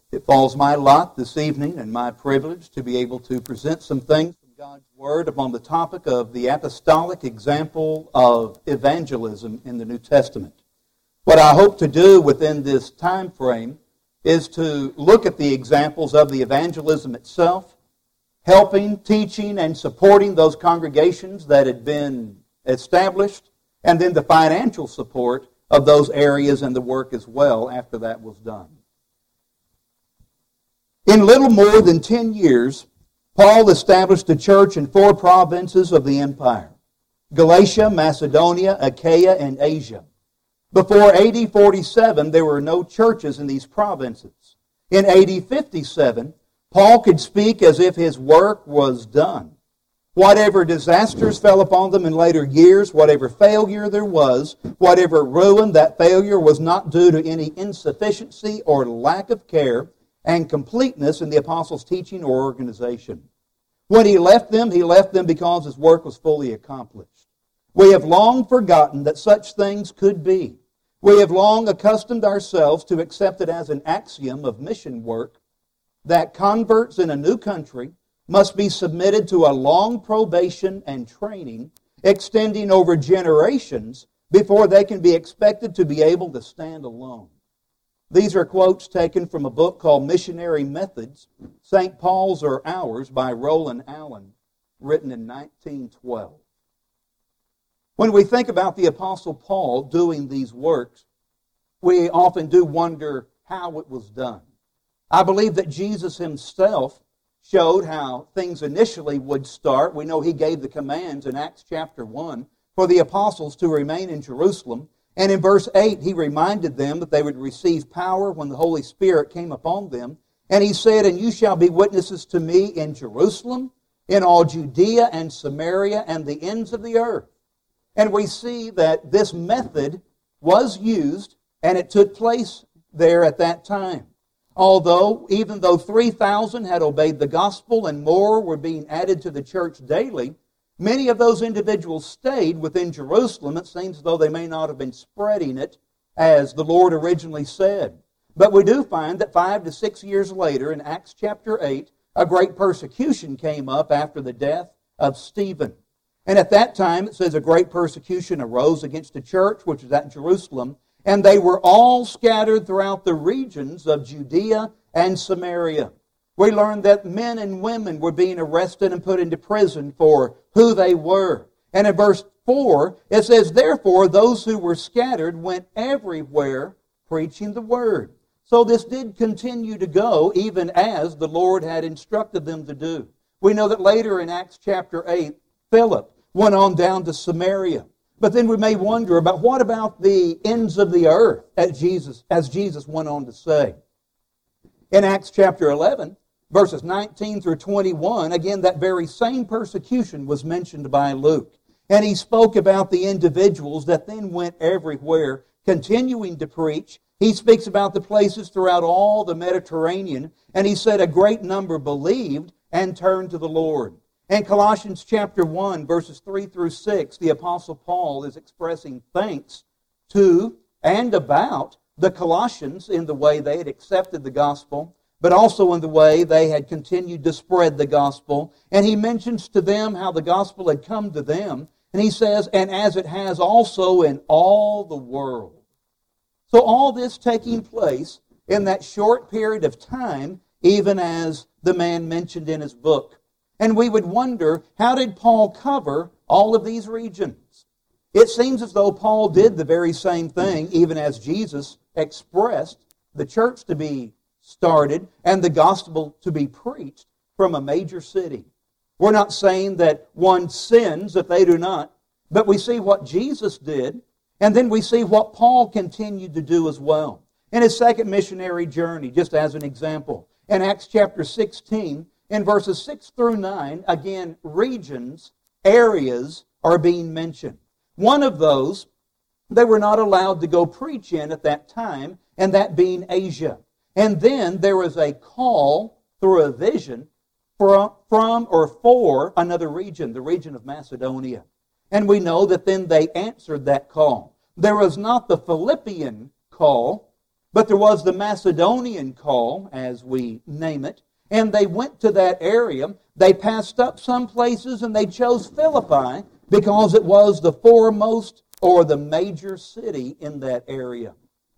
It falls my lot this evening and my privilege to be able to present some things from God's Word upon the topic of the apostolic example of evangelism in the New Testament. What I hope to do within this time frame is to look at the examples of the evangelism itself, helping, teaching, and supporting those congregations that had been established, and then the financial support of those areas and the work as well after that was done. In little more than 10 years, Paul established a church in 4 provinces of the empire: Galatia, Macedonia, Achaia, and Asia. Before AD 47, there were no churches in these provinces. In AD 57, Paul could speak as if his work was done. Whatever disasters fell upon them in later years, whatever failure there was, whatever ruin, that failure was not due to any insufficiency or lack of care and completeness in the apostles' teaching or organization. When he left them because his work was fully accomplished. We have long forgotten that such things could be. We have long accustomed ourselves to accept it as an axiom of mission work that converts in a new country must be submitted to a long probation and training extending over generations before they can be expected to be able to stand alone. These are quotes taken from a book called Missionary Methods, St. Paul's or Ours by Roland Allen, written in 1912. When we think about the Apostle Paul doing these works, we often do wonder how it was done. I believe that Jesus himself showed how things initially would start. We know he gave the commands in Acts chapter 1 for the apostles to remain in Jerusalem. And in verse 8, he reminded them that they would receive power when the Holy Spirit came upon them. And he said, "And you shall be witnesses to me in Jerusalem, in all Judea and Samaria, and the ends of the earth." And we see that this method was used, and it took place there at that time. Even though 3,000 had obeyed the gospel and more were being added to the church daily, many of those individuals stayed within Jerusalem. It seems as though they may not have been spreading it as the Lord originally said. But we do find that 5 to 6 years later, in Acts chapter 8, a great persecution came up after the death of Stephen. And at that time, it says a great persecution arose against the church, which was at Jerusalem, and they were all scattered throughout the regions of Judea and Samaria. We learned that men and women were being arrested and put into prison for who they were. And in verse 4, it says, "Therefore those who were scattered went everywhere preaching the word." So this did continue to go even as the Lord had instructed them to do. We know that later in Acts chapter 8, Philip went on down to Samaria. But then we may wonder about what about the ends of the earth, as Jesus went on to say. In Acts chapter 11, verses 19 through 21, again, that very same persecution was mentioned by Luke. And he spoke about the individuals that then went everywhere, continuing to preach. He speaks about the places throughout all the Mediterranean, and he said a great number believed and turned to the Lord. In Colossians chapter 1, verses 3 through 6, the Apostle Paul is expressing thanks to and about the Colossians in the way they had accepted the gospel, but also in the way they had continued to spread the gospel. And he mentions to them how the gospel had come to them. And he says, "And as it has also in all the world." So all this taking place in that short period of time, even as the man mentioned in his book. And we would wonder, how did Paul cover all of these regions? It seems as though Paul did the very same thing, even as Jesus expressed the church to be started and the gospel to be preached from a major city. We're not saying that one sins if they do not, but we see what Jesus did, and then we see what Paul continued to do as well. In his second missionary journey, just as an example, in Acts chapter 16, in verses 6 through 9, again, regions, areas are being mentioned. One of those they were not allowed to go preach in at that time, and that being Asia. And then there was a call through a vision from or for another region, the region of Macedonia. And we know that then they answered that call. There was not the Philippian call But there was the Macedonian call, as we name it, and they went to that area. They passed up some places and they chose Philippi because it was the foremost or the major city in that area.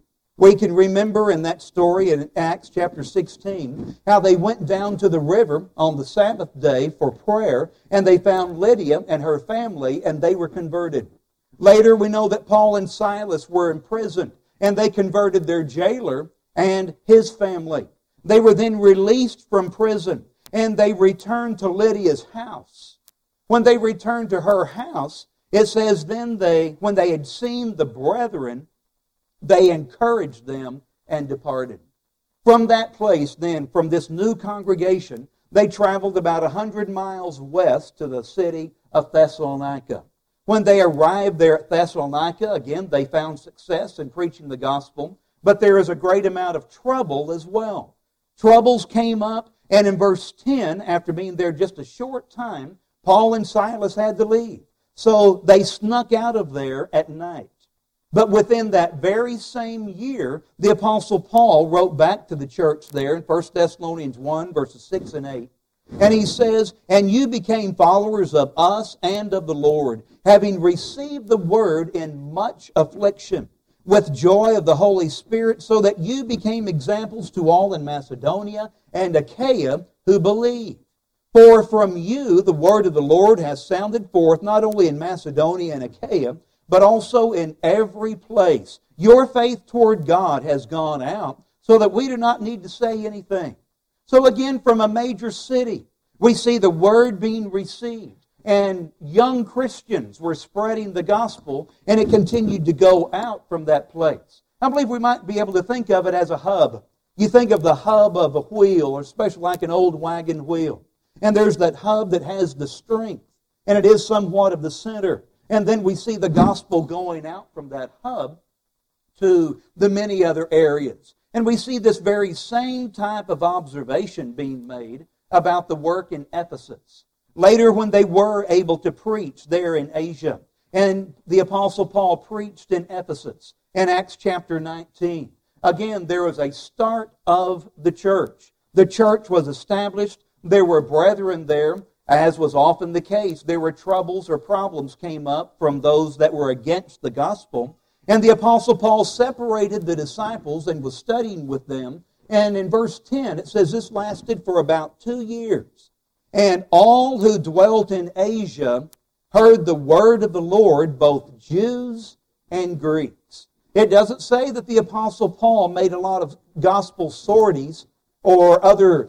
We can remember in that story in Acts chapter 16 how they went down to the river on the Sabbath day for prayer, and they found Lydia and her family, and they were converted. Later we know that Paul and Silas were imprisoned, and they converted their jailer and his family. They were then released from prison, and they returned to Lydia's house. When they returned to her house, it says then when they had seen the brethren, they encouraged them and departed. From that place then, from this new congregation, they traveled about 100 miles west to the city of Thessalonica. When they arrived there at Thessalonica, again, they found success in preaching the gospel, but there is a great amount of trouble as well. Troubles came up, and in verse 10, after being there just a short time, Paul and Silas had to leave. So they snuck out of there at night. But within that very same year, the Apostle Paul wrote back to the church there in 1 Thessalonians 1, verses 6 and 8. And he says, "And you became followers of us and of the Lord, having received the word in much affliction, with joy of the Holy Spirit, so that you became examples to all in Macedonia and Achaia who believe. For from you the word of the Lord has sounded forth, not only in Macedonia and Achaia, but also in every place. Your faith toward God has gone out, so that we do not need to say anything." So again, from a major city, we see the word being received, and young Christians were spreading the gospel, and it continued to go out from that place. I believe we might be able to think of it as a hub. You think of the hub of a wheel, or especially like an old wagon wheel. And there's that hub that has the strength, and it is somewhat of the center. And then we see the gospel going out from that hub to the many other areas. And we see this very same type of observation being made about the work in Ephesus. Later, when they were able to preach there in Asia, and the Apostle Paul preached in Ephesus in Acts chapter 19, again, there was a start of the church. The church was established. There were brethren there. As was often the case, there were troubles or problems came up from those that were against the gospel. And the Apostle Paul separated the disciples and was studying with them. And in verse 10, it says this lasted for about 2 years. And all who dwelt in Asia heard the word of the Lord, both Jews and Greeks. It doesn't say that the Apostle Paul made a lot of gospel sorties or other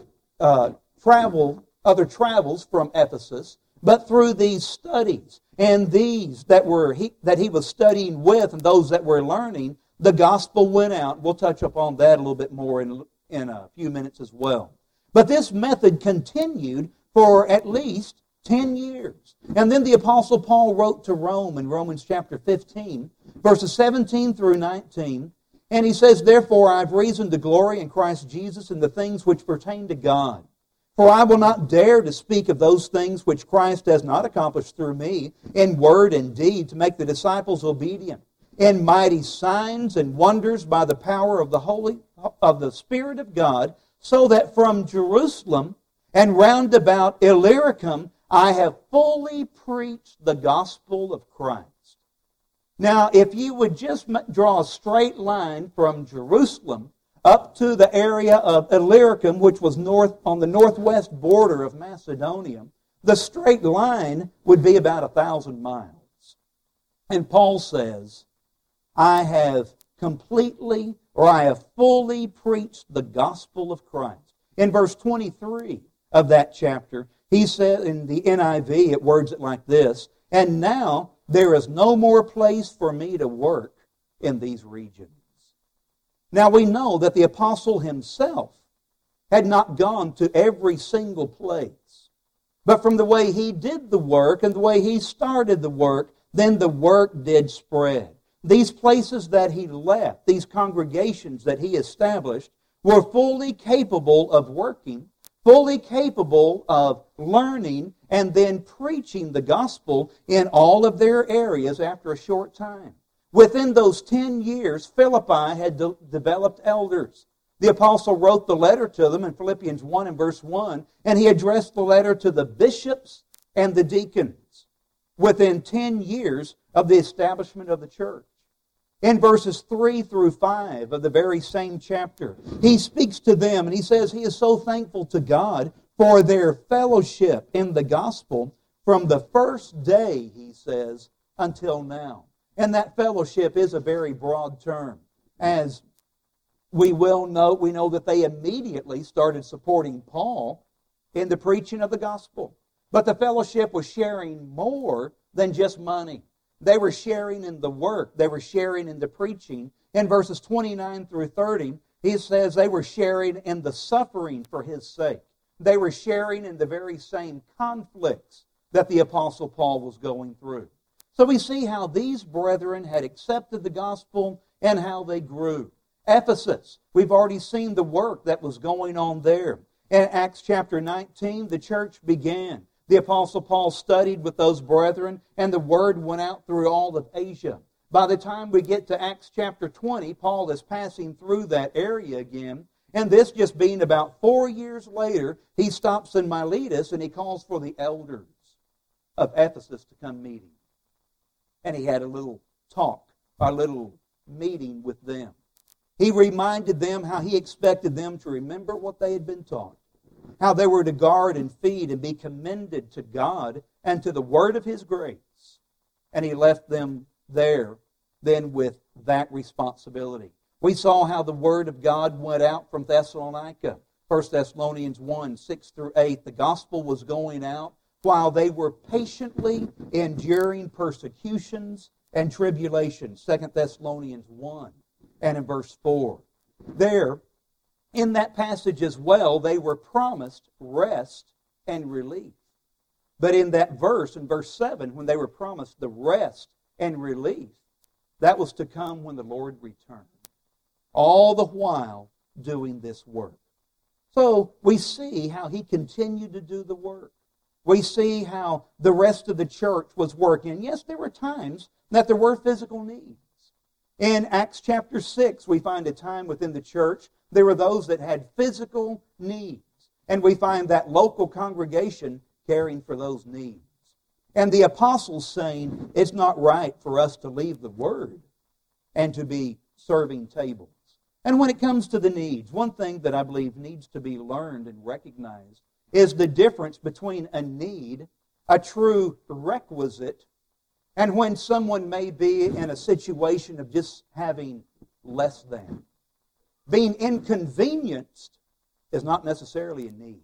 travels from Ephesus, but through these studies and these that he was studying with and those that were learning, the gospel went out. We'll touch upon that a little bit more in a few minutes as well. But this method continued for at least 10 years. And then the Apostle Paul wrote to Rome in Romans chapter 15, verses 17 through 19, and he says, "Therefore I have reason to glory in Christ Jesus in the things which pertain to God. For I will not dare to speak of those things which Christ has not accomplished through me, in word and deed, to make the disciples obedient, in mighty signs and wonders by the power of the Spirit of God, so that from Jerusalem and round about Illyricum I have fully preached the gospel of Christ." Now, if you would just draw a straight line from Jerusalem up to the area of Illyricum, which was on the northwest border of Macedonia, the straight line would be about 1,000 miles. And Paul says, I have fully preached the gospel of Christ. In verse 23 of that chapter, he said in the NIV, it words it like this, "And now there is no more place for me to work in these regions." Now we know that the apostle himself had not gone to every single place. But from the way he did the work and the way he started the work, then the work did spread. These places that he left, these congregations that he established, were fully capable of working, fully capable of learning, and then preaching the gospel in all of their areas after a short time. Within those 10 years, Philippi had developed elders. The apostle wrote the letter to them in Philippians 1 and verse 1, and he addressed the letter to the bishops and the deacons within 10 years of the establishment of the church. In verses 3 through 5 of the very same chapter, he speaks to them and he says he is so thankful to God for their fellowship in the gospel from the first day, he says, until now. And that fellowship is a very broad term. As we know that they immediately started supporting Paul in the preaching of the gospel. But the fellowship was sharing more than just money. They were sharing in the work. They were sharing in the preaching. In verses 29 through 30, he says they were sharing in the suffering for his sake. They were sharing in the very same conflicts that the Apostle Paul was going through. So we see how these brethren had accepted the gospel and how they grew. Ephesus, we've already seen the work that was going on there. In Acts chapter 19, the church began. The Apostle Paul studied with those brethren, and the word went out through all of Asia. By the time we get to Acts chapter 20, Paul is passing through that area again, and this just being about 4 years later, he stops in Miletus and he calls for the elders of Ephesus to come meet him. And he had a little talk, a little meeting with them. He reminded them how he expected them to remember what they had been taught, how they were to guard and feed and be commended to God and to the word of his grace. And he left them there then with that responsibility. We saw how the word of God went out from Thessalonica. 1 Thessalonians 1, 6 through 8. The gospel was going out while they were patiently enduring persecutions and tribulations. 2 Thessalonians 1 and in verse 4. There, in that passage as well, they were promised rest and relief. But in that verse, in verse 7, when they were promised the rest and relief, that was to come when the Lord returned. All the while doing this work. So we see how he continued to do the work. We see how the rest of the church was working. Yes, there were times that there were physical needs. In Acts chapter 6, we find a time within the church, there were those that had physical needs. And we find that local congregation caring for those needs. And the apostles saying, it's not right for us to leave the word and to be serving tables. And when it comes to the needs, one thing that I believe needs to be learned and recognized is the difference between a need, a true requisite, and when someone may be in a situation of just having less than. Being inconvenienced is not necessarily a need.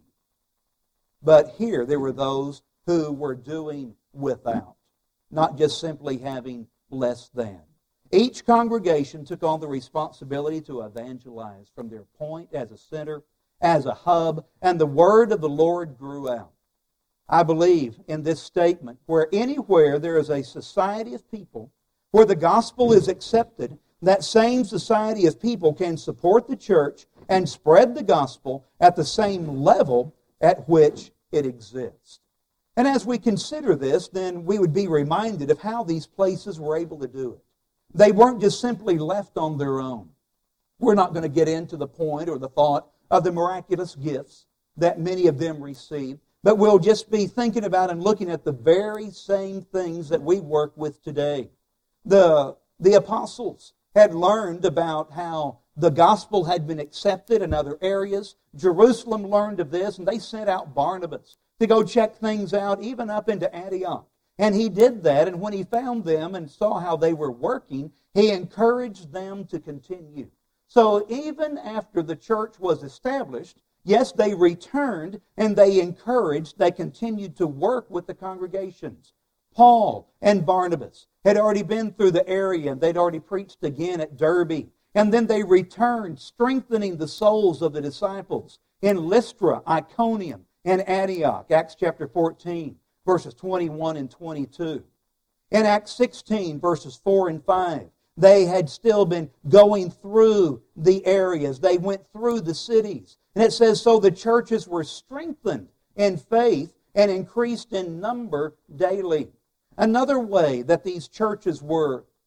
But here there were those who were doing without, not just simply having less than. Each congregation took on the responsibility to evangelize from their point as a center, as a hub, and the word of the Lord grew out. I believe in this statement, where anywhere there is a society of people where the gospel is accepted, that same society of people can support the church and spread the gospel at the same level at which it exists. And as we consider this, then we would be reminded of how these places were able to do it. They weren't just simply left on their own. We're not going to get into the point or the thought of the miraculous gifts that many of them received, but we'll just be thinking about and looking at the very same things that we work with today. The apostles had learned about how the gospel had been accepted in other areas. Jerusalem learned of this, and they sent out Barnabas to go check things out, even up into Antioch. And he did that, and when he found them and saw how they were working, he encouraged them to continue. So even after the church was established, yes, they returned and they encouraged, they continued to work with the congregations. Paul and Barnabas had already been through the area, and they'd already preached again at Derbe. And then they returned, strengthening the souls of the disciples in Lystra, Iconium, and Antioch. Acts chapter 14, verses 21 and 22. In Acts 16, verses 4 and 5, they had still been going through the areas. They went through the cities. And it says, so the churches were strengthened in faith and increased in number daily. Another way that these churches were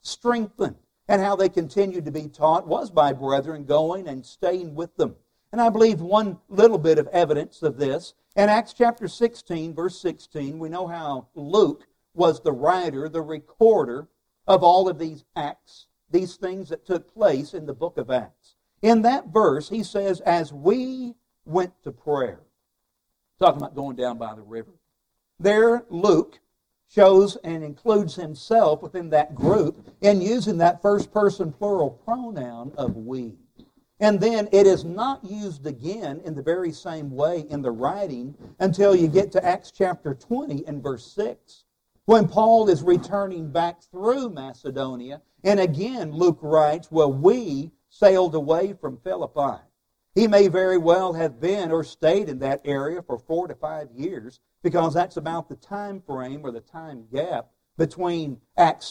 strengthened. And how they continued to be taught was by brethren going and staying with them. And I believe one little bit of evidence of this, in Acts chapter 16, verse 16, we know how Luke was the writer, the recorder of all of these acts, these things that took place in the book of Acts. In that verse, he says, as we went to prayer. Talking about going down by the river. There, Luke shows and includes himself within that group in using that first person plural pronoun of we. And then it is not used again in the very same way in the writing until you get to Acts chapter 20 and verse 6. When Paul is returning back through Macedonia, and again Luke writes, well, we sailed away from Philippi. He may very well have been or stayed in that area for 4 to 5 years, because that's about the time frame or the time gap between Acts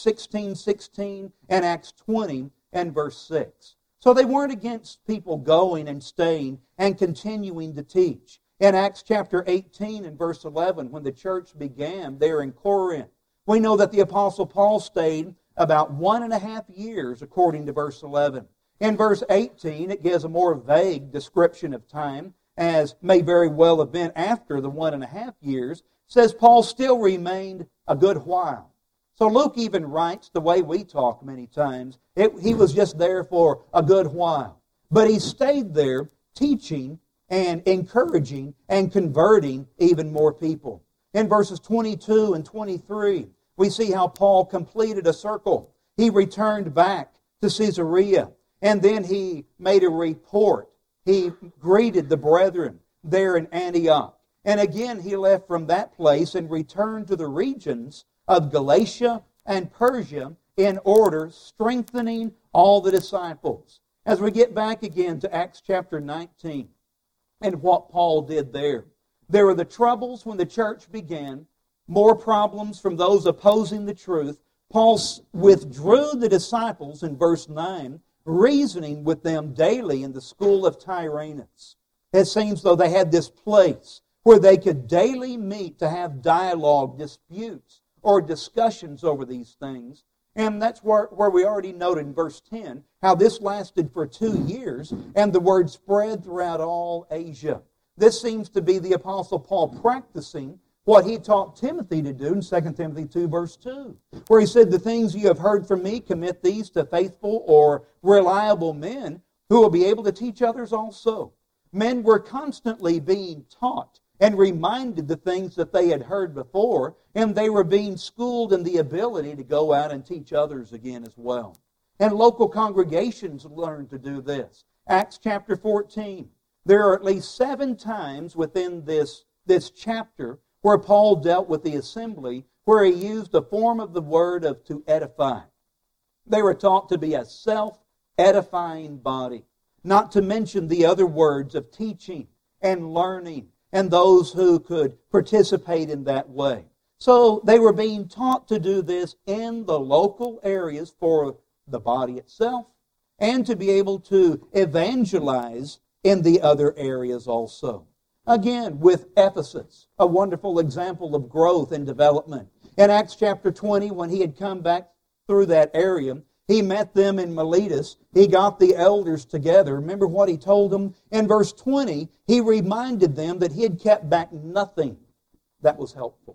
16:16 and Acts 20 and verse 6. So they weren't against people going and staying and continuing to teach. In Acts chapter 18 and verse 11, when the church began there in Corinth, we know that the Apostle Paul stayed about 1.5 years, according to verse 11. In verse 18, it gives a more vague description of time, as may very well have been after the 1.5 years. Says Paul still remained a good while. So Luke even writes the way we talk many times. He was just there for a good while. But he stayed there teaching and encouraging and converting even more people. In verses 22 and 23, we see how Paul completed a circle. He returned back to Caesarea, and then he made a report. He greeted the brethren there in Antioch. And again he left from that place and returned to the regions of Galatia and Persia in order, strengthening all the disciples. As we get back again to Acts chapter 19 and what Paul did there. There were the troubles when the church began, more problems from those opposing the truth. Paul withdrew the disciples in verse 9, reasoning with them daily in the school of Tyrannus. It seems though they had this place where they could daily meet to have dialogue, disputes, or discussions over these things. And that's where we already noted in verse 10 how this lasted for 2 years, and the word spread throughout all Asia. This seems to be the Apostle Paul practicing what he taught Timothy to do in 2 Timothy 2 verse 2, where he said, the things you have heard from me, commit these to faithful or reliable men who will be able to teach others also. Men were constantly being taught and reminded the things that they had heard before, and they were being schooled in the ability to go out and teach others again as well. And local congregations learned to do this. Acts chapter 14. There are at least 7 times within this chapter where Paul dealt with the assembly, where he used a form of the word of to edify. They were taught to be a self-edifying body, not to mention the other words of teaching and learning, and those who could participate in that way. So they were being taught to do this in the local areas for the body itself, and to be able to evangelize in the other areas also. Again, with Ephesus, a wonderful example of growth and development. In Acts chapter 20, when he had come back through that area, he met them in Miletus. He got the elders together. Remember what he told them? In verse 20, he reminded them that he had kept back nothing that was helpful.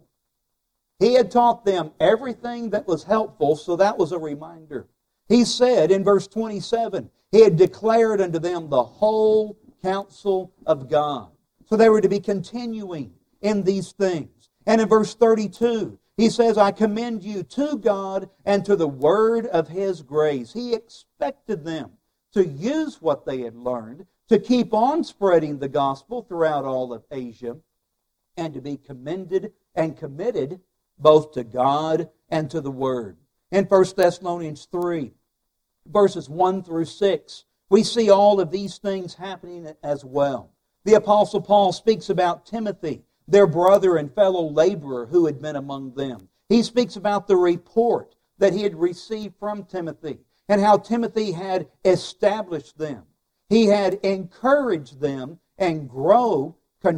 He had taught them everything that was helpful, so that was a reminder. He said in verse 27, he had declared unto them the whole counsel of God. So they were to be continuing in these things. And in verse 32, he says, I commend you to God and to the word of His grace. He expected them to use what they had learned, to keep on spreading the gospel throughout all of Asia, and to be commended and committed both to God and to the word. In 1 Thessalonians 3, verses 1 through 6, we see all of these things happening as well. The Apostle Paul speaks about Timothy, their brother and fellow laborer who had been among them. He speaks about the report that he had received from Timothy and how Timothy had established them. He had encouraged them and grow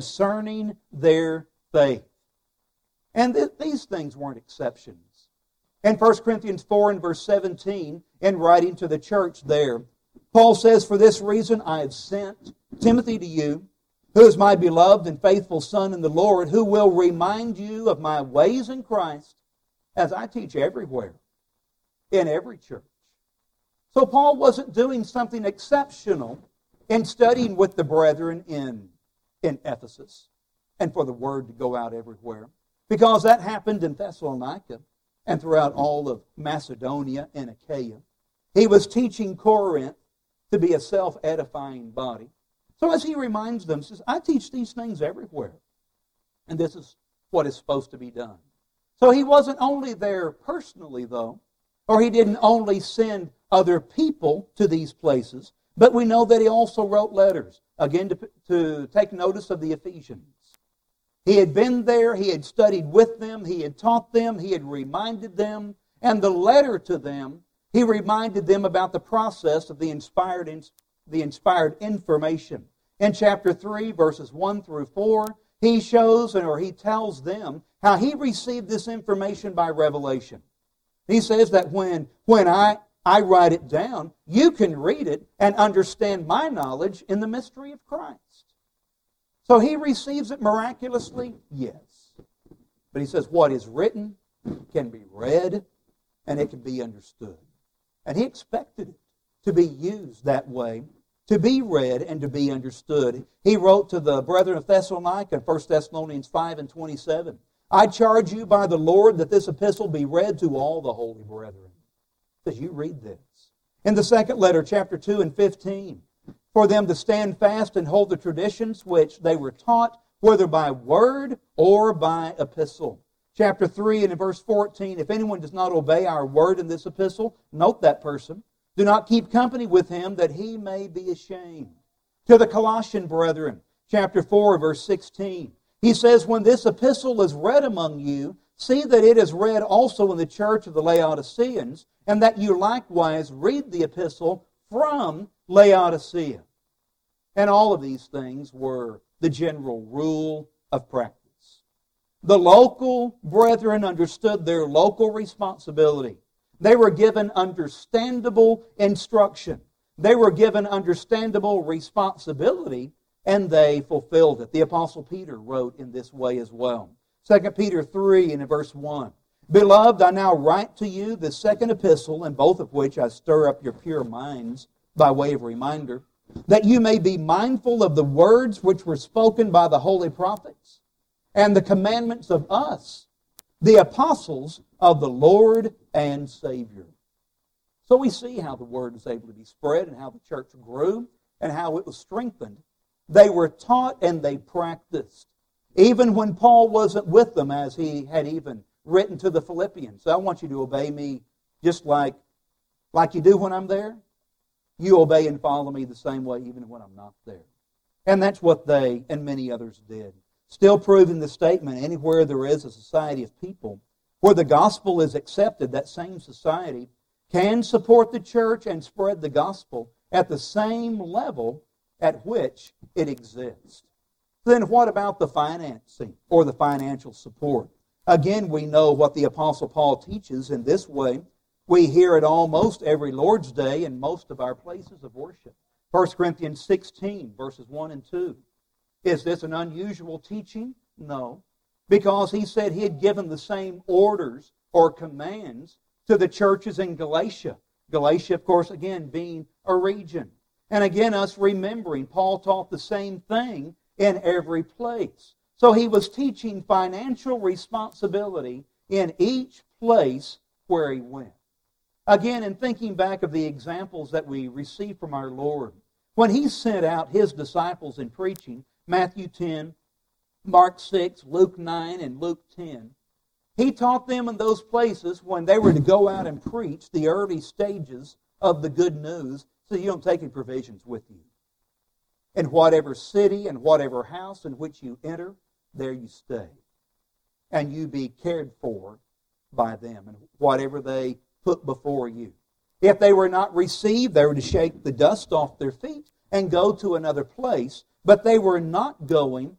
concerning their faith. And these things weren't exceptions. In 1 Corinthians 4 and verse 17, in writing to the church there, Paul says, "For this reason I have sent Timothy to you, who is my beloved and faithful son in the Lord, who will remind you of my ways in Christ, as I teach everywhere, in every church." So Paul wasn't doing something exceptional in studying with the brethren in Ephesus and for the word to go out everywhere, because that happened in Thessalonica and throughout all of Macedonia and Achaia. He was teaching Corinth to be a self-edifying body. So as he reminds them, says, I teach these things everywhere. And this is what is supposed to be done. So he wasn't only there personally, though, or he didn't only send other people to these places, but we know that he also wrote letters, again, to take notice of the Ephesians. He had been there, he had studied with them, he had taught them, he had reminded them, and the letter to them, he reminded them about the process of the inspired information. In chapter 3, verses 1 through 4, he shows, or he tells them, how he received this information by revelation. He says that when I write it down, you can read it and understand my knowledge in the mystery of Christ. So he receives it miraculously? Yes. But he says what is written can be read and it can be understood. And he expected it to be used that way, to be read and to be understood. He wrote to the brethren of Thessalonica in 1 Thessalonians 5 and 27, I charge you by the Lord that this epistle be read to all the holy brethren. Says you read this. In the second letter, chapter 2 and 15, for them to stand fast and hold the traditions which they were taught, whether by word or by epistle. Chapter 3 and in verse 14, if anyone does not obey our word in this epistle, note that person. Do not keep company with him that he may be ashamed. To the Colossian brethren, chapter 4, verse 16, he says, when this epistle is read among you, see that it is read also in the church of the Laodiceans, and that you likewise read the epistle from Laodicea. And all of these things were the general rule of practice. The local brethren understood their local responsibility. They were given understandable instruction. They were given understandable responsibility, and they fulfilled it. The Apostle Peter wrote in this way as well. 2 Peter 3 and in verse 1. Beloved, I now write to you the second epistle, in both of which I stir up your pure minds by way of reminder, that you may be mindful of the words which were spoken by the holy prophets, and the commandments of us, the apostles of the Lord and Savior. So we see how the word was able to be spread and how the church grew and how it was strengthened. They were taught and they practiced. Even when Paul wasn't with them, as he had even written to the Philippians. So I want you to obey me just like you do when I'm there. You obey and follow me the same way even when I'm not there. And that's what they and many others did. Still proving the statement, anywhere there is a society of people where the gospel is accepted, that same society can support the church and spread the gospel at the same level at which it exists. Then what about the financing or the financial support? Again, we know what the Apostle Paul teaches in this way. We hear it almost every Lord's Day in most of our places of worship. 1 Corinthians 16, verses 1 and 2. Is this an unusual teaching? No. Because he said he had given the same orders or commands to the churches in Galatia. Galatia, of course, again, being a region. And again, us remembering, Paul taught the same thing in every place. So he was teaching financial responsibility in each place where he went. Again, in thinking back of the examples that we receive from our Lord, when he sent out his disciples in preaching, Matthew 10, Mark 6, Luke 9, and Luke 10, he taught them in those places when they were to go out and preach the early stages of the good news, so you don't take any provisions with you. In whatever city and whatever house in which you enter, there you stay. And you be cared for by them and whatever they put before you. If they were not received, they were to shake the dust off their feet and go to another place. But they were not going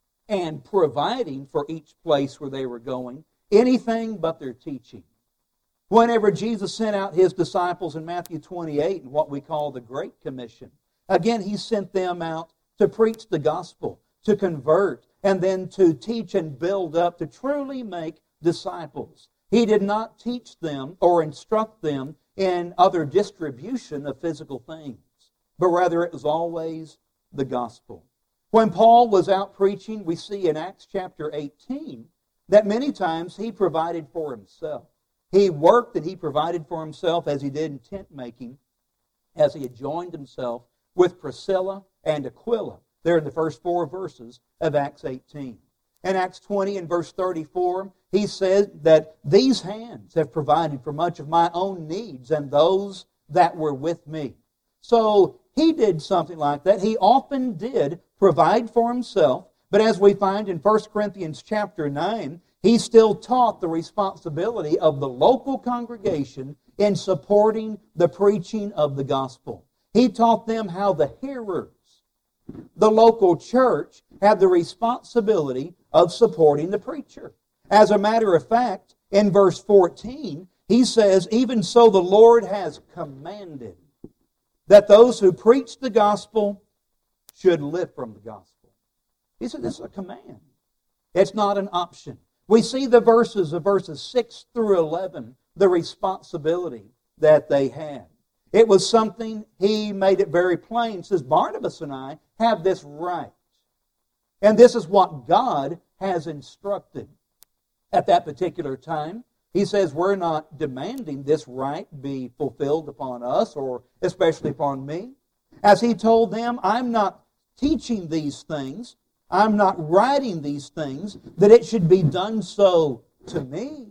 and providing for each place where they were going anything but their teaching. Whenever Jesus sent out His disciples in Matthew 28 in what we call the Great Commission, again, He sent them out to preach the gospel, to convert, and then to teach and build up, to truly make disciples. He did not teach them or instruct them in other distribution of physical things, but rather it was always the gospel. When Paul was out preaching, we see in Acts chapter 18 that many times he provided for himself. He worked and he provided for himself as he did in tent making, as he had joined himself with Priscilla and Aquila, there in the first 4 verses of Acts 18. In Acts 20 and verse 34, he said that these hands have provided for much of my own needs and those that were with me. So he did something like that. He often did provide for himself, but as we find in 1 Corinthians chapter 9, he still taught the responsibility of the local congregation in supporting the preaching of the gospel. He taught them how the hearers, the local church, had the responsibility of supporting the preacher. As a matter of fact, in verse 14, he says, even so the Lord has commanded that those who preach the gospel should live from the gospel. He said this is a command. It's not an option. We see the verses of verses 6 through 11, the responsibility that they had. It was something, he made it very plain. He says, Barnabas and I have this right. And this is what God has instructed. At that particular time, he says, we're not demanding this right be fulfilled upon us, or especially upon me. As he told them, I'm not teaching these things, I'm not writing these things, that it should be done so to me.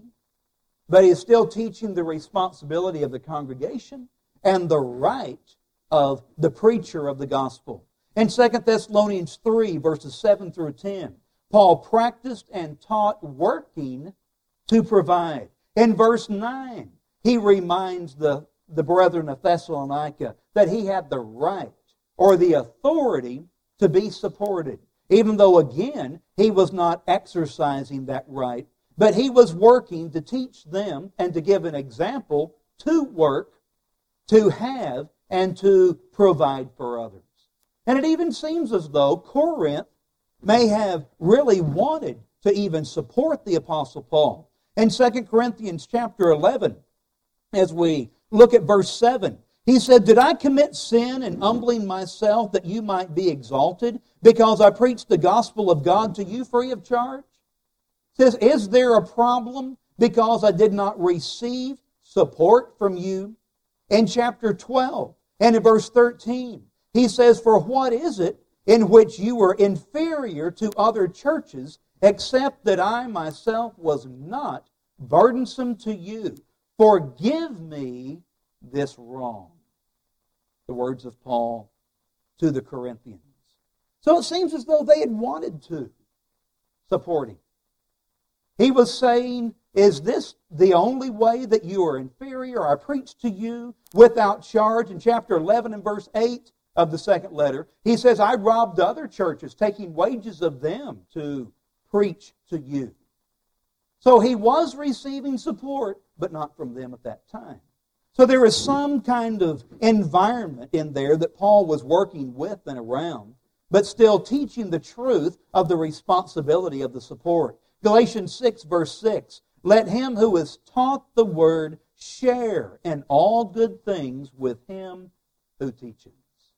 But he is still teaching the responsibility of the congregation and the right of the preacher of the gospel. In 2 Thessalonians 3, verses 7 through 10, Paul practiced and taught working to provide. In verse 9, he reminds the brethren of Thessalonica that he had the right or the authority to be supported, even though, again, he was not exercising that right, but he was working to teach them and to give an example to work, to have, and to provide for others. And it even seems as though Corinth may have really wanted to even support the Apostle Paul. In 2 Corinthians chapter 11, as we look at verse 7, he said, did I commit sin in humbling myself that you might be exalted, because I preached the gospel of God to you free of charge? He says, is there a problem because I did not receive support from you? In chapter 12 and in verse 13, he says, for what is it in which you were inferior to other churches, except that I myself was not burdensome to you? Forgive me this wrong. The words of Paul to the Corinthians. So it seems as though they had wanted to support him. He was saying, is this the only way that you are inferior? I preached to you without charge. In chapter 11 and verse 8 of the second letter, he says, I robbed other churches, taking wages of them to preach to you. So he was receiving support, but not from them at that time. So there is some kind of environment in there that Paul was working with and around, but still teaching the truth of the responsibility of the support. Galatians 6, verse 6, let him who is taught the word share in all good things with him who teaches.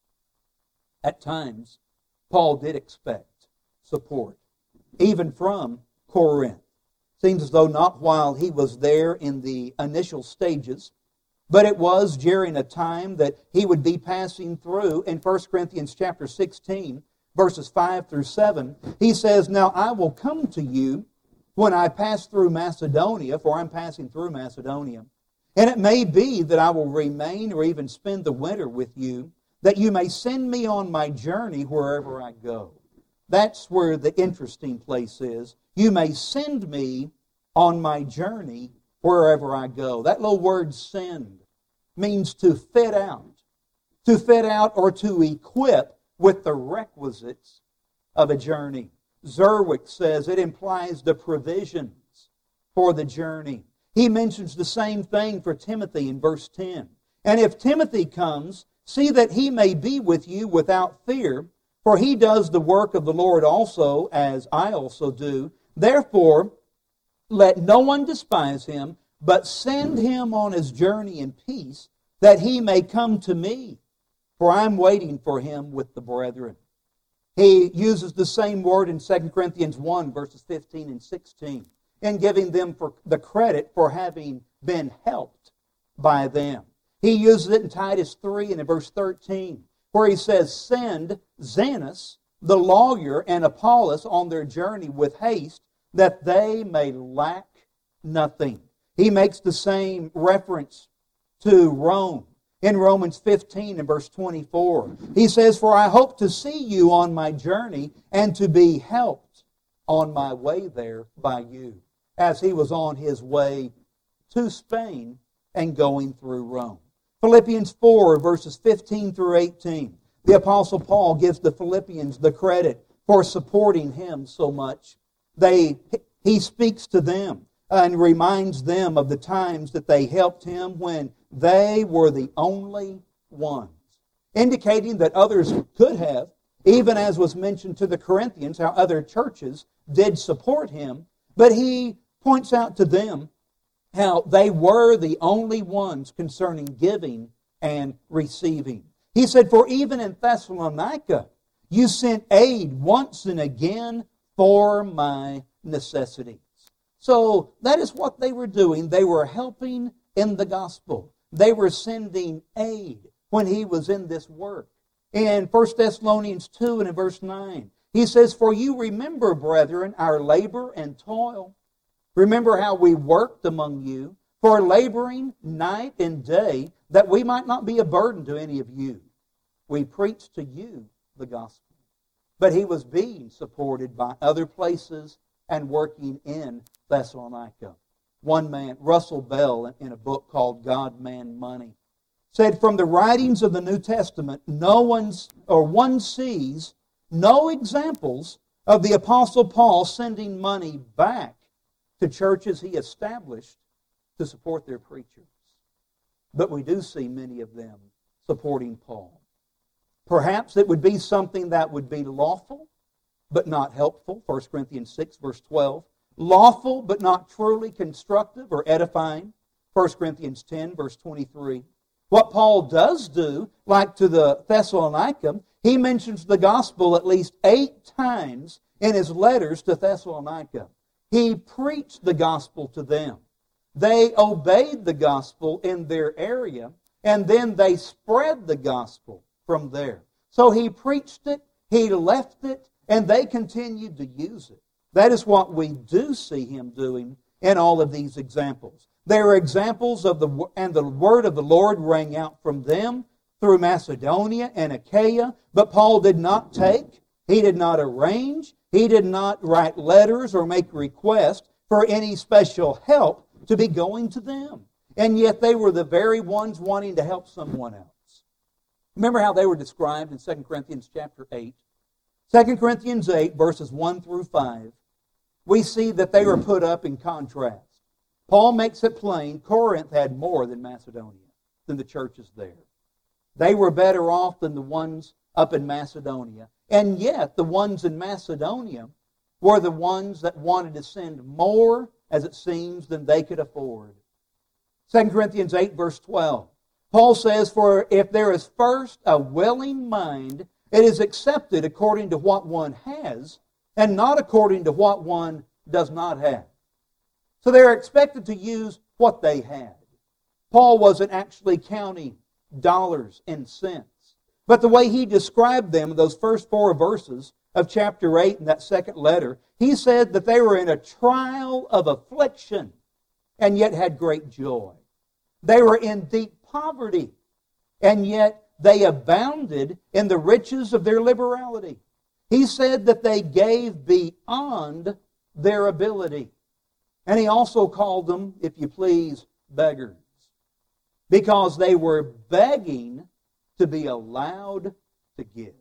At times, Paul did expect support, even from Corinth. Seems as though not while he was there in the initial stages, but it was during a time that he would be passing through. In 1 Corinthians chapter 16, verses 5 through 7, he says, now I will come to you when I pass through Macedonia, for I'm passing through Macedonia. And it may be that I will remain or even spend the winter with you, that you may send me on my journey wherever I go. That's where the interesting place is. You may send me on my journey wherever I go. That little word send means to fit out. To fit out or to equip with the requisites of a journey. Zerwick says it implies the provisions for the journey. He mentions the same thing for Timothy in verse 10. And if Timothy comes, see that he may be with you without fear, for he does the work of the Lord also, as I also do. Therefore, let no one despise him, but send him on his journey in peace, that he may come to me, for I am waiting for him with the brethren. He uses the same word in 2 Corinthians 1, verses 15 and 16, in giving them for the credit for having been helped by them. He uses it in Titus 3 and in verse 13, where he says, send Zenas, the lawyer, and Apollos on their journey with haste, that they may lack nothing. He makes the same reference to Rome in Romans 15 and verse 24. He says, for I hope to see you on my journey and to be helped on my way there by you, as he was on his way to Spain and going through Rome. Philippians 4, verses 15 through 18. The Apostle Paul gives the Philippians the credit for supporting him so much. He speaks to them and reminds them of the times that they helped him when they were the only ones, indicating that others could have, even as was mentioned to the Corinthians, how other churches did support him, but he points out to them how they were the only ones concerning giving and receiving. He said, for even in Thessalonica, you sent aid once and again for my necessities. So that is what they were doing. They were helping in the gospel. They were sending aid when he was in this work. In 1 Thessalonians 2 and in verse 9, he says, for you remember, brethren, our labor and toil. Remember how we worked among you, for laboring night and day, that we might not be a burden to any of you. We preached to you the gospel. But he was being supported by other places and working in Thessalonica. One man, Russell Bell, in a book called God, Man, Money, said, from the writings of the New Testament, one sees no examples of the Apostle Paul sending money back to churches he established to support their preachers. But we do see many of them supporting Paul. Perhaps it would be something that would be lawful, but not helpful. 1 Corinthians 6, verse 12. Lawful, but not truly constructive or edifying. 1 Corinthians 10, verse 23. What Paul does do, like to the Thessalonica, he mentions the gospel at least 8 times in his letters to Thessalonica. He preached the gospel to them. They obeyed the gospel in their area, and then they spread the gospel from there. So he preached it, he left it, and they continued to use it. That is what we do see him doing in all of these examples. There are examples of the word of the Lord rang out from them through Macedonia and Achaia, but Paul did not take, he did not arrange, he did not write letters or make requests for any special help to be going to them. And yet they were the very ones wanting to help someone else. Remember how they were described in 2 Corinthians chapter 8? 2 Corinthians 8, verses 1 through 5, we see that they were put up in contrast. Paul makes it plain Corinth had more than Macedonia, than the churches there. They were better off than the ones up in Macedonia. And yet the ones in Macedonia were the ones that wanted to send more, as it seems, than they could afford. 2 Corinthians 8, verse 12. Paul says, for if there is first a willing mind, it is accepted according to what one has, and not according to what one does not have. So they're expected to use what they had. Paul wasn't actually counting dollars and cents. But the way he described them in those first 4 verses of chapter 8 in that second letter, he said that they were in a trial of affliction and yet had great joy. They were in deep poverty, and yet they abounded in the riches of their liberality. He said that they gave beyond their ability. And he also called them, if you please, beggars, because they were begging to be allowed to give.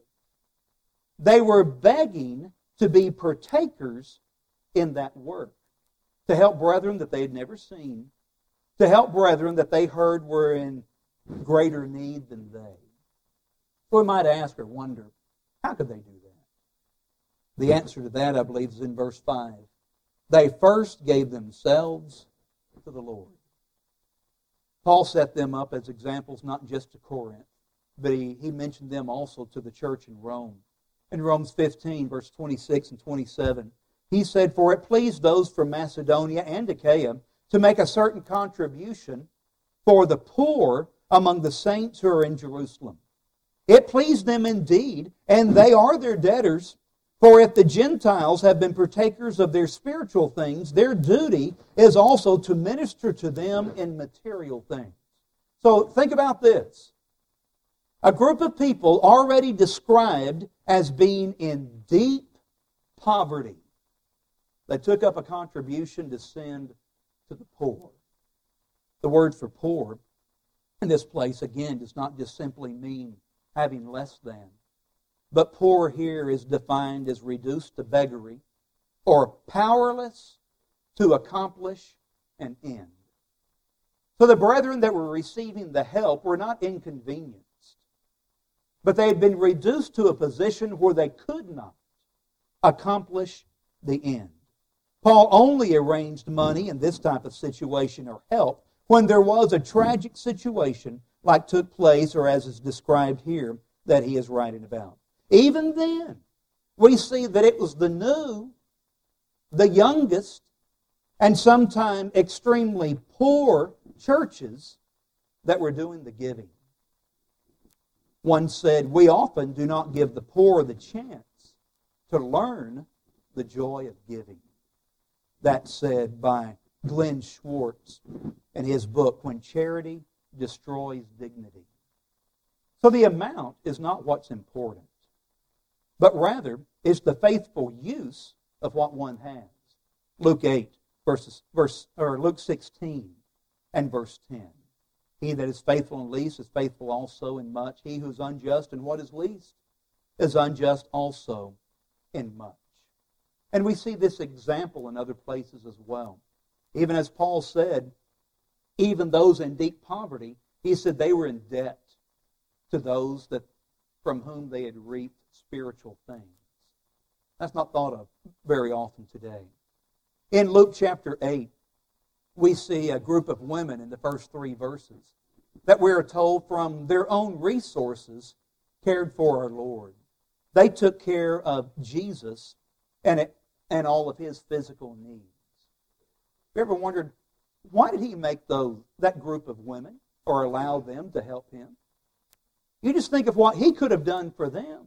They were begging to be partakers in that work, to help brethren that they had never seen to help brethren that they heard were in greater need than they. We might ask or wonder, how could they do that? The answer to that, I believe, is in verse 5. They first gave themselves to the Lord. Paul set them up as examples not just to Corinth, but he mentioned them also to the church in Rome. In Romans 15, verse 26 and 27, he said, "For it pleased those from Macedonia and Achaia to make a certain contribution for the poor among the saints who are in Jerusalem. It pleased them indeed, and they are their debtors. For if the Gentiles have been partakers of their spiritual things, their duty is also to minister to them in material things." So think about this. A group of people already described as being in deep poverty. They took up a contribution to send to the poor. The word for poor in this place, again, does not just simply mean having less than. But poor here is defined as reduced to beggary or powerless to accomplish an end. So the brethren that were receiving the help were not inconvenienced, but they had been reduced to a position where they could not accomplish the end. Paul only arranged money in this type of situation or help when there was a tragic situation like took place or as is described here that he is writing about. Even then, we see that it was the new, the youngest, and sometimes extremely poor churches that were doing the giving. One said, "We often do not give the poor the chance to learn the joy of giving." That's said by Glenn Schwartz in his book, "When Charity Destroys Dignity." So the amount is not what's important, but rather is the faithful use of what one has. Luke 8, Luke 16 and verse 10. "He that is faithful in least is faithful also in much. He who is unjust in what is least is unjust also in much." And we see this example in other places as well. Even as Paul said, even those in deep poverty, he said they were in debt to those that from whom they had reaped spiritual things. That's not thought of very often today. In Luke chapter 8, we see a group of women in the first 3 verses that we are told from their own resources cared for our Lord. They took care of Jesus and all of his physical needs. Have you ever wondered, why did he make that group of women or allow them to help him? You just think of what he could have done for them.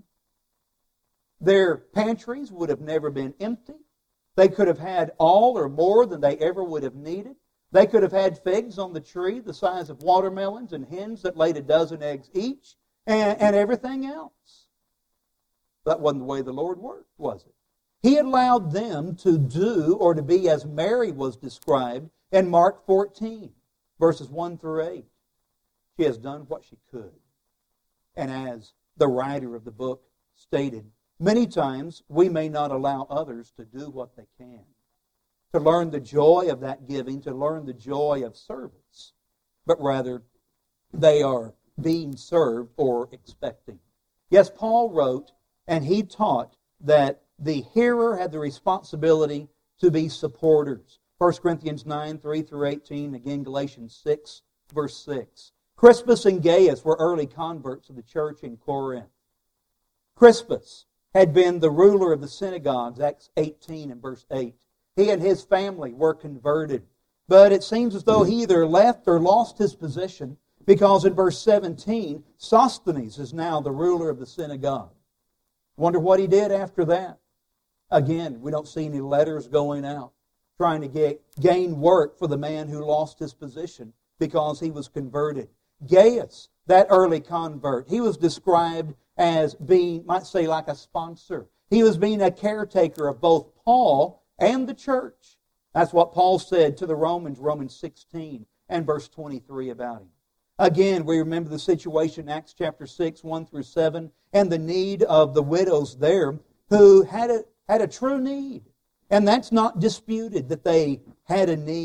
Their pantries would have never been empty. They could have had all or more than they ever would have needed. They could have had figs on the tree the size of watermelons and hens that laid a dozen eggs each and everything else. That wasn't the way the Lord worked, was it? He allowed them to do or to be as Mary was described in Mark 14, verses 1 through 8. She has done what she could. And as the writer of the book stated, many times we may not allow others to do what they can, to learn the joy of that giving, to learn the joy of service, but rather they are being served or expecting. Yes, Paul wrote and he taught that the hearer had the responsibility to be supporters. 1 Corinthians 9, 3 through 18, again Galatians 6, verse 6. Crispus and Gaius were early converts of the church in Corinth. Crispus had been the ruler of the synagogues, Acts 18 and verse 8. He and his family were converted. But it seems as though he either left or lost his position, because in verse 17, Sosthenes is now the ruler of the synagogue. Wonder what he did after that. Again, we don't see any letters going out trying to gain work for the man who lost his position because he was converted. Gaius, that early convert, he was described as being, might say, like a sponsor. He was being a caretaker of both Paul and the church. That's what Paul said to the Romans, Romans 16 and verse 23 about him. Again, we remember the situation in Acts chapter 6, 1 through 7, and the need of the widows there who had a true need. And that's not disputed that they had a need.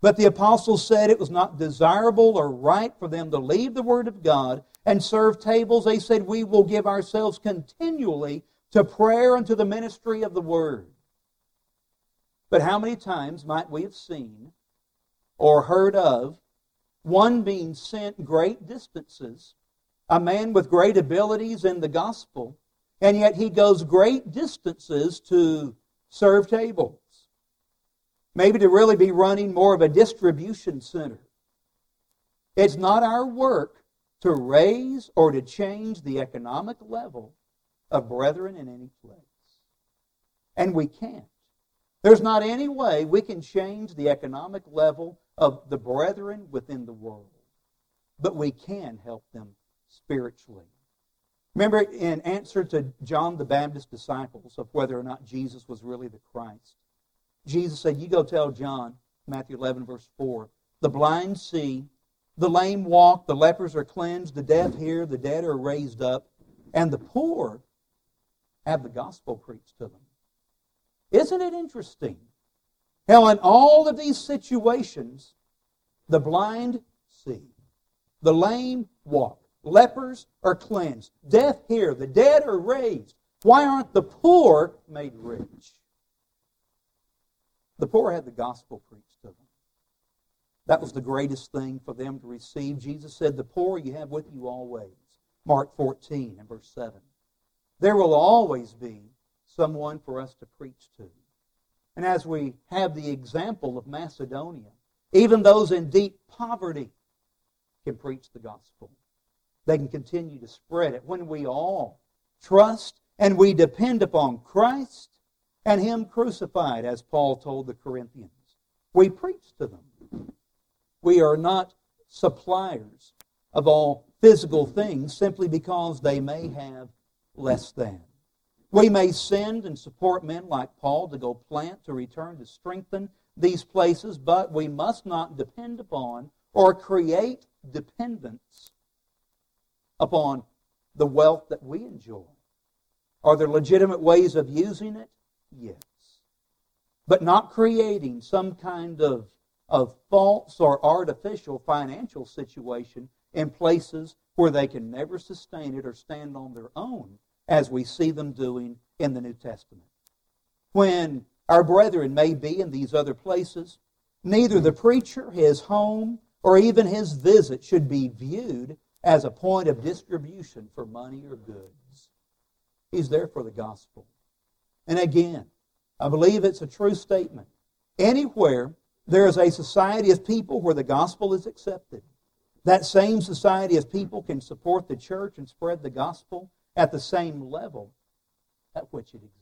But the apostles said it was not desirable or right for them to leave the Word of God and serve tables. They said, we will give ourselves continually to prayer and to the ministry of the Word. But how many times might we have seen or heard of one being sent great distances, a man with great abilities in the gospel, and yet he goes great distances to serve tables? Maybe to really be running more of a distribution center. It's not our work to raise or to change the economic level of brethren in any place. And we can't. There's not any way we can change the economic level of the brethren within the world. But we can help them spiritually. Remember, in answer to John the Baptist's disciples of whether or not Jesus was really the Christ, Jesus said, you go tell John, Matthew 11, verse 4, the blind see, the lame walk, the lepers are cleansed, the deaf hear, the dead are raised up, and the poor have the gospel preached to them. Isn't it interesting how in all of these situations, the blind see, the lame walk, lepers are cleansed, deaf hear, the dead are raised. Why aren't the poor made rich? The poor had the gospel preached to them. That was the greatest thing for them to receive. Jesus said, the poor you have with you always. Mark 14 and verse 7. There will always be someone for us to preach to. And as we have the example of Macedonia, even those in deep poverty can preach the gospel. They can continue to spread it when we all trust and we depend upon Christ and Him crucified, as Paul told the Corinthians. We preach to them. We are not suppliers of all physical things simply because they may have less than. We may send and support men like Paul to go plant, to return, to strengthen these places, but we must not depend upon or create dependence upon the wealth that we enjoy. Are there legitimate ways of using it? Yes. But not creating some kind of false or artificial financial situation in places where they can never sustain it or stand on their own, as we see them doing in the New Testament. When our brethren may be in these other places, neither the preacher, his home, or even his visit should be viewed as a point of distribution for money or goods. He's there for the gospel. And again, I believe it's a true statement. Anywhere there is a society of people where the gospel is accepted, that same society of people can support the church and spread the gospel at the same level at which it exists.